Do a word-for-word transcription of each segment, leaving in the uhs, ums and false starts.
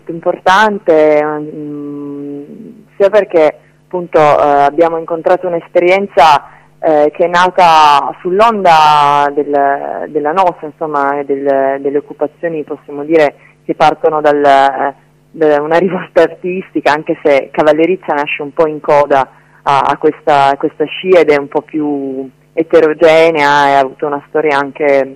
importante, mh, sia perché appunto eh, abbiamo incontrato un'esperienza eh, che è nata sull'onda del, della nostra, insomma, del, delle occupazioni, possiamo dire, che partono dal, da una rivolta artistica, anche se Cavallerizza nasce un po' in coda a, a, questa, a questa scia ed è un po' più eterogenea e ha avuto una storia anche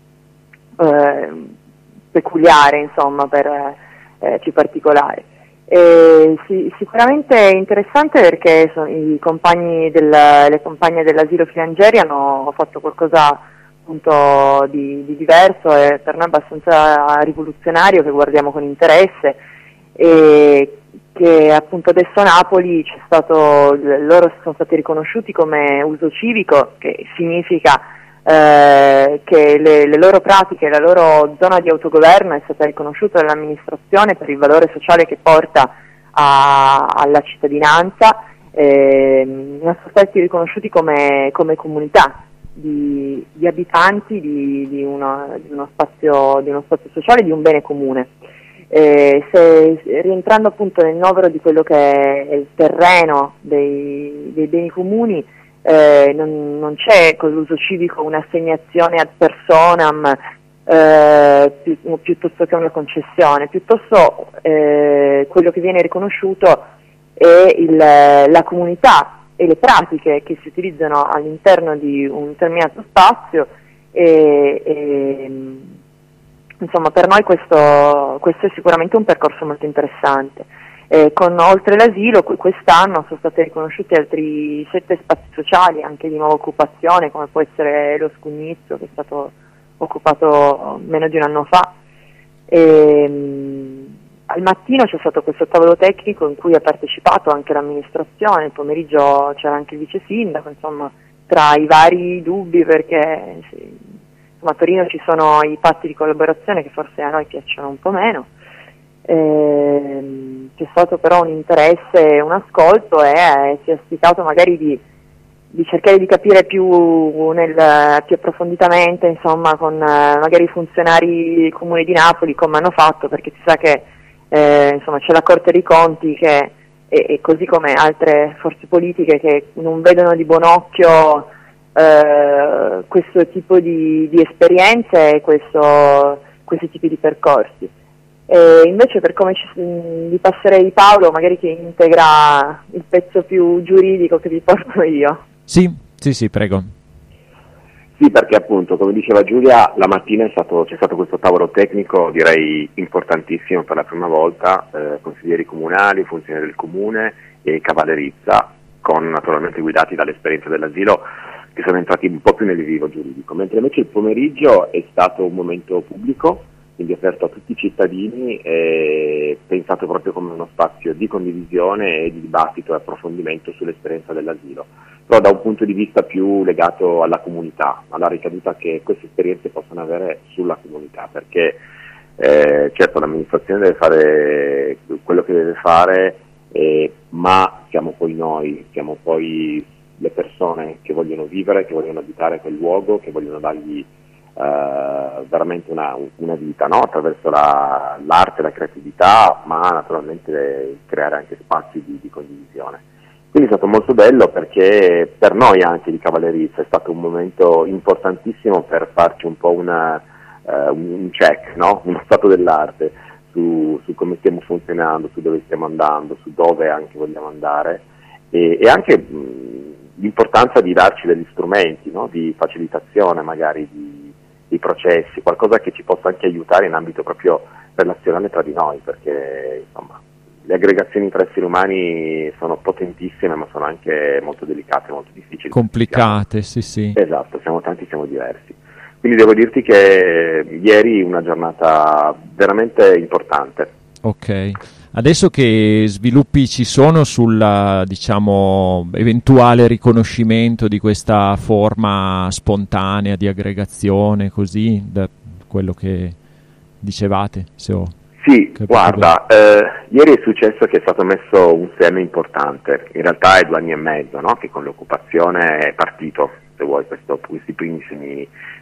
eh, peculiare, insomma, per, eh, più particolare. E sì, sicuramente è interessante perché sono, i compagni del, le compagne dell'asilo Filangieri hanno fatto qualcosa appunto di, di diverso e per noi abbastanza rivoluzionario, che guardiamo con interesse, e che appunto adesso a Napoli c'è stato, loro sono stati riconosciuti come uso civico, che significa eh, che le, le loro pratiche, la loro zona di autogoverno è stata riconosciuta dall'amministrazione per il valore sociale che porta a, alla cittadinanza, eh, sono stati riconosciuti come, come comunità di, di abitanti di, di, uno, di, uno spazio, di uno spazio sociale, di un bene comune. Eh, se, rientrando appunto nel novero di quello che è il terreno dei, dei beni comuni, eh, non, non c'è con l'uso civico un'assegnazione ad personam eh, pi, piuttosto che una concessione, piuttosto eh, quello che viene riconosciuto è il, la comunità e le pratiche che si utilizzano all'interno di un determinato spazio e, e insomma, per noi questo, questo è sicuramente un percorso molto interessante. Eh, con oltre l'asilo, quest'anno sono stati riconosciuti altri sette spazi sociali, anche di nuova occupazione, come può essere lo Scugnizzo, che è stato occupato meno di un anno fa. E, mh, al mattino c'è stato questo tavolo tecnico in cui ha partecipato anche l'amministrazione, il pomeriggio c'era anche il vice sindaco, insomma, tra i vari dubbi, perché sì, a Torino ci sono i patti di collaborazione che forse a noi piacciono un po' meno, eh, c'è stato però un interesse, un ascolto e eh, si è auspicato magari di, di cercare di capire più, nel, più approfonditamente, insomma, con eh, magari i funzionari comuni di Napoli come hanno fatto, perché si sa che eh, insomma, c'è la Corte dei Conti che, e, e così come altre forze politiche che non vedono di buon occhio Uh, questo tipo di, di esperienze e questo, questi tipi di percorsi. E invece per come ci, vi passerei Paolo, magari che integra il pezzo più giuridico che vi porto io. Sì, sì, sì, prego. Sì, perché appunto, come diceva Giulia, la mattina è stato, c'è stato questo tavolo tecnico, direi importantissimo per la prima volta, eh, consiglieri comunali, funzionari del comune e Cavallerizza, con naturalmente guidati dall'esperienza dell'asilo, che sono entrati un po' più nel vivo giuridico, mentre invece il pomeriggio è stato un momento pubblico, quindi aperto a tutti i cittadini, e pensato proprio come uno spazio di condivisione e di dibattito e approfondimento sull'esperienza dell'asilo, però da un punto di vista più legato alla comunità, alla ricaduta che queste esperienze possono avere sulla comunità, perché eh, certo l'amministrazione deve fare quello che deve fare, eh, ma siamo poi noi, siamo poi le persone che vogliono vivere, che vogliono abitare quel luogo, che vogliono dargli eh, veramente una, una vita, no? Attraverso la, l'arte, la creatività, ma naturalmente creare anche spazi di, di condivisione. Quindi è stato molto bello, perché per noi anche di Cavallerizza è stato un momento importantissimo per farci un po' una, uh, un check, no? Uno stato dell'arte su, su come stiamo funzionando, su dove stiamo andando, su dove anche vogliamo andare, e, e anche mh, l'importanza di darci degli strumenti, no? Di facilitazione magari di, di processi, qualcosa che ci possa anche aiutare in ambito proprio relazionale tra di noi, perché insomma le aggregazioni tra esseri umani sono potentissime, ma sono anche molto delicate, molto difficili. Complicate, sì, sì. Esatto, siamo tanti, siamo diversi. Quindi devo dirti che ieri una giornata veramente importante. Ok. Adesso che sviluppi ci sono sul, diciamo, eventuale riconoscimento di questa forma spontanea di aggregazione, così, da quello che dicevate? Se ho sì, guarda, eh, ieri è successo che è stato messo un seme importante, in realtà è due anni e mezzo, no? Che con l'occupazione è partito, se vuoi, questo, questi primissimi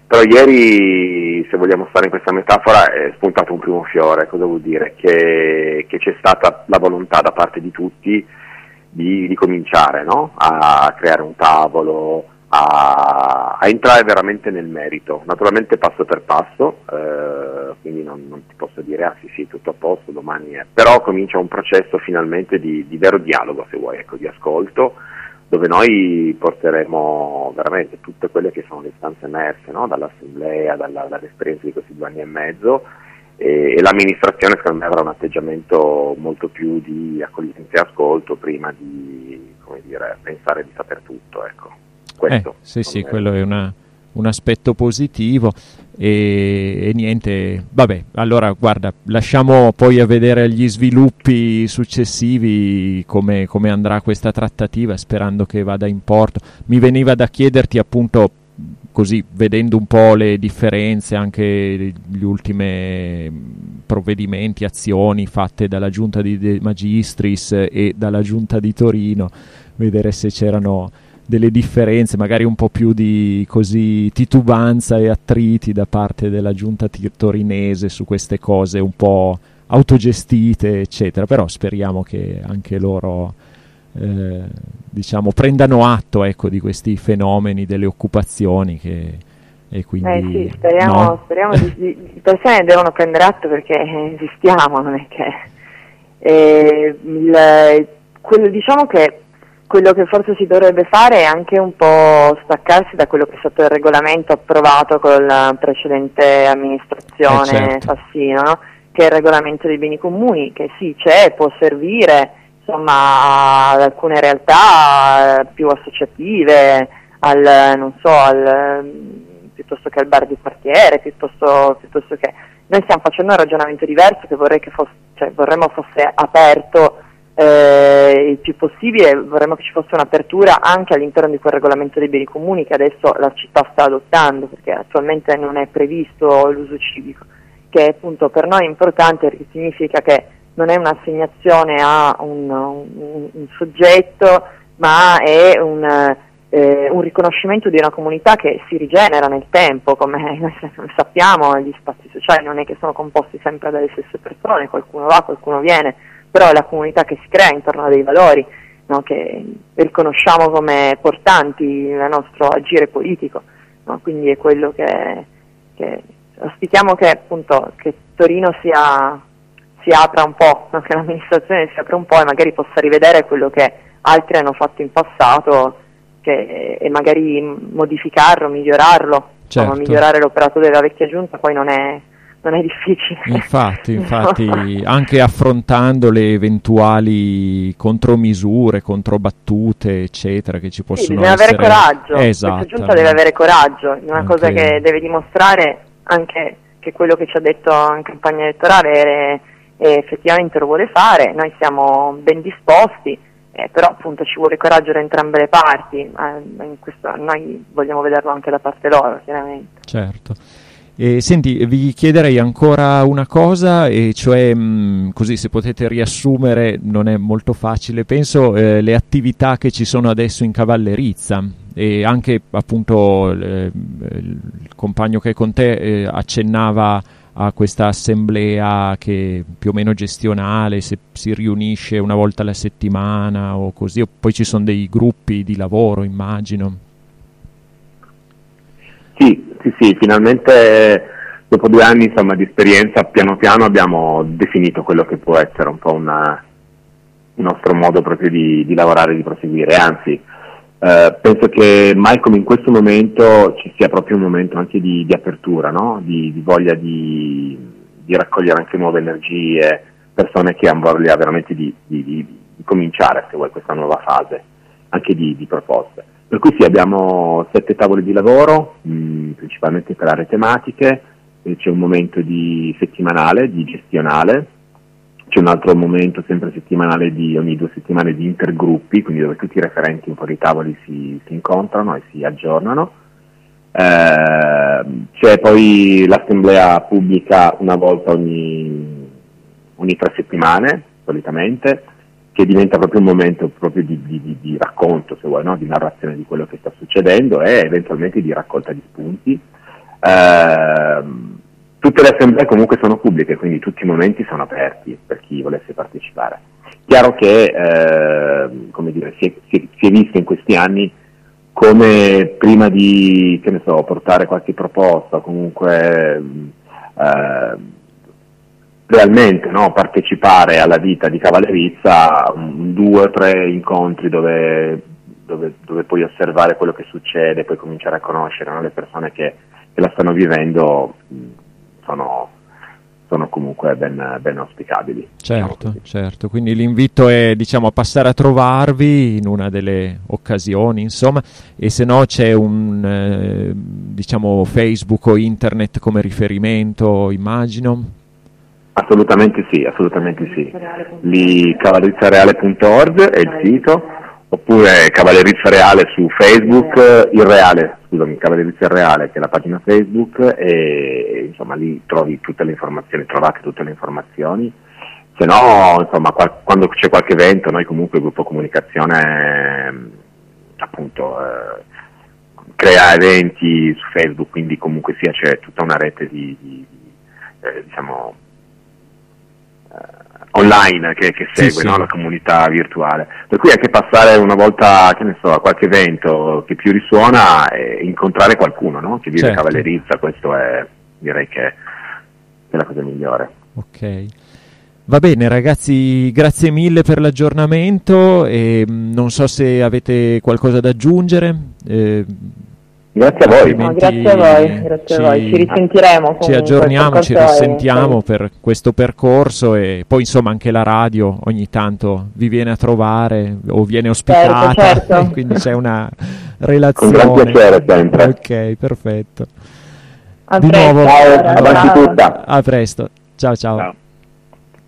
Però ieri, se vogliamo stare in questa metafora, è spuntato un primo fiore. Cosa vuol dire? Che, che c'è stata la volontà da parte di tutti di, di cominciare, no? A creare un tavolo, a, a entrare veramente nel merito, naturalmente passo per passo, eh, quindi non, non ti posso dire ah sì sì tutto a posto, domani è, però comincia un processo finalmente di, di vero dialogo, se vuoi, ecco, di ascolto, dove noi porteremo veramente tutte quelle che sono le istanze emerse, no? Dall'assemblea, dalla, dall'esperienza di questi due anni e mezzo, e, e l'amministrazione secondo me avrà un atteggiamento molto più di accoglienza e ascolto prima di, come dire, pensare di saper tutto, ecco. Questo, eh, sì, sì, quello è una, un aspetto positivo e, e niente, vabbè, allora guarda, lasciamo poi a vedere gli sviluppi successivi come, come andrà questa trattativa, sperando che vada in porto. Mi veniva da chiederti appunto, così vedendo un po' le differenze, anche gli ultimi provvedimenti, azioni fatte dalla Giunta di De Magistris e dalla Giunta di Torino, vedere se c'erano delle differenze, magari un po' più di così titubanza e attriti da parte della giunta torinese su queste cose un po' autogestite eccetera, però speriamo che anche loro eh, diciamo prendano atto, ecco, di questi fenomeni delle occupazioni che, e quindi eh sì, speriamo, no? speriamo di, di, le persone devono prendere atto perché esistiamo, non è che eh, il, quello, diciamo che quello che forse si dovrebbe fare è anche un po' staccarsi da quello che è stato il regolamento approvato con la precedente amministrazione eh certo. Fassino, no? Che è il regolamento dei beni comuni, che sì c'è, può servire insomma ad alcune realtà più associative, al non so, al, piuttosto che al bar di quartiere, piuttosto, piuttosto che noi stiamo facendo un ragionamento diverso che vorrei che fosse, cioè vorremmo fosse aperto Eh, il più possibile, vorremmo che ci fosse un'apertura anche all'interno di quel regolamento dei beni comuni che adesso la città sta adottando, perché attualmente non è previsto l'uso civico, che appunto per noi è importante perché significa che non è un'assegnazione a un, un, un soggetto, ma è un, eh, un riconoscimento di una comunità che si rigenera nel tempo, come noi sappiamo gli spazi sociali non è che sono composti sempre dalle stesse persone, qualcuno va, qualcuno viene, però è la comunità che si crea intorno a dei valori, no, che riconosciamo come portanti nel nostro agire politico, no? Quindi è quello che, che auspichiamo che appunto che Torino sia, si apra un po', no? Che l'amministrazione si apra un po' e magari possa rivedere quello che altri hanno fatto in passato che, e magari modificarlo, migliorarlo, certo. No? Migliorare l'operato della vecchia giunta poi non è non è difficile. Infatti, infatti anche affrontando le eventuali contromisure, controbattute, eccetera, che ci possono sì, bisogna essere. Bisogna avere coraggio, esatto. Questa giunta deve avere coraggio, è una anche... cosa che deve dimostrare anche che quello che ci ha detto in campagna elettorale è, è effettivamente lo vuole fare, noi siamo ben disposti, eh, però appunto ci vuole coraggio da entrambe le parti, eh, in questo, noi vogliamo vederlo anche da parte loro, chiaramente. Certo. E, senti, vi chiederei ancora una cosa, e cioè mh, così se potete riassumere, non è molto facile penso, eh, le attività che ci sono adesso in Cavallerizza, e anche appunto eh, il compagno che è con te eh, accennava a questa assemblea che più o meno gestionale, se si riunisce una volta alla settimana o così, o poi ci sono dei gruppi di lavoro, immagino. Sì, sì, sì, finalmente dopo due anni insomma, di esperienza piano piano abbiamo definito quello che può essere un po' una, un nostro modo proprio di, di lavorare e di proseguire, anzi eh, penso che mai come in questo momento ci sia proprio un momento anche di, di apertura, no? di, di voglia di, di raccogliere anche nuove energie, persone che hanno voglia veramente di, di, di, di cominciare, se vuoi, questa nuova fase, anche di, di proposte. Per cui sì, abbiamo sette tavoli di lavoro, mh, principalmente per aree tematiche, e c'è un momento di settimanale, di gestionale, c'è un altro momento sempre settimanale di ogni due settimane di intergruppi, quindi dove tutti i referenti un po' di tavoli si, si incontrano e si aggiornano. Eh, c'è poi l'assemblea pubblica una volta ogni, ogni tre settimane, solitamente, che diventa proprio un momento proprio di, di, di racconto, se vuoi, no? Di narrazione di quello che sta succedendo e eventualmente di raccolta di spunti. Eh, tutte le assemblee comunque sono pubbliche, quindi tutti i momenti sono aperti per chi volesse partecipare. Chiaro che eh, come dire, si, è, si, si è visto in questi anni come prima di, che ne so, portare qualche proposta, comunque eh, realmente, no, partecipare alla vita di cavallerizza, un, due o tre incontri dove, dove, dove puoi osservare quello che succede, puoi cominciare a conoscere, no, le persone che, che la stanno vivendo, sono, sono comunque ben, ben auspicabili. Certo, diciamo certo, quindi l'invito è, diciamo, a passare a trovarvi in una delle occasioni, insomma, e se no c'è un eh, diciamo Facebook o internet come riferimento, immagino. Assolutamente sì, assolutamente sì. Lì cavallerizzareale punto org è il sito, oppure Cavallerizza Reale su Facebook, il Reale, scusami, Cavallerizza Reale, che è la pagina Facebook, e insomma lì trovi tutte le informazioni, trovate tutte le informazioni. Se no, insomma, qual- quando c'è qualche evento, noi comunque il gruppo comunicazione appunto eh, crea eventi su Facebook, quindi comunque sia c'è tutta una rete di, di, di eh, diciamo online che, che segue, sì, no, sì, la comunità virtuale, per cui anche passare una volta, che ne so, a qualche evento che più risuona e incontrare qualcuno, no, che vive, certo, cavallerizza, questo è, direi che è la cosa migliore. Ok, va bene ragazzi, grazie mille per l'aggiornamento e non so se avete qualcosa da aggiungere. Eh, Grazie a voi. No, grazie a voi, grazie ci, a voi. Ci risentiremo. Comunque, ci aggiorniamo, ci risentiamo per questo percorso e poi insomma anche la radio ogni tanto vi viene a trovare o viene ospitata, certo, certo. Quindi c'è una relazione. Con gran piacere sempre. Ok, perfetto. A Di presto, nuovo, ciao, avanti tutta. A presto. Ciao ciao. Ciao.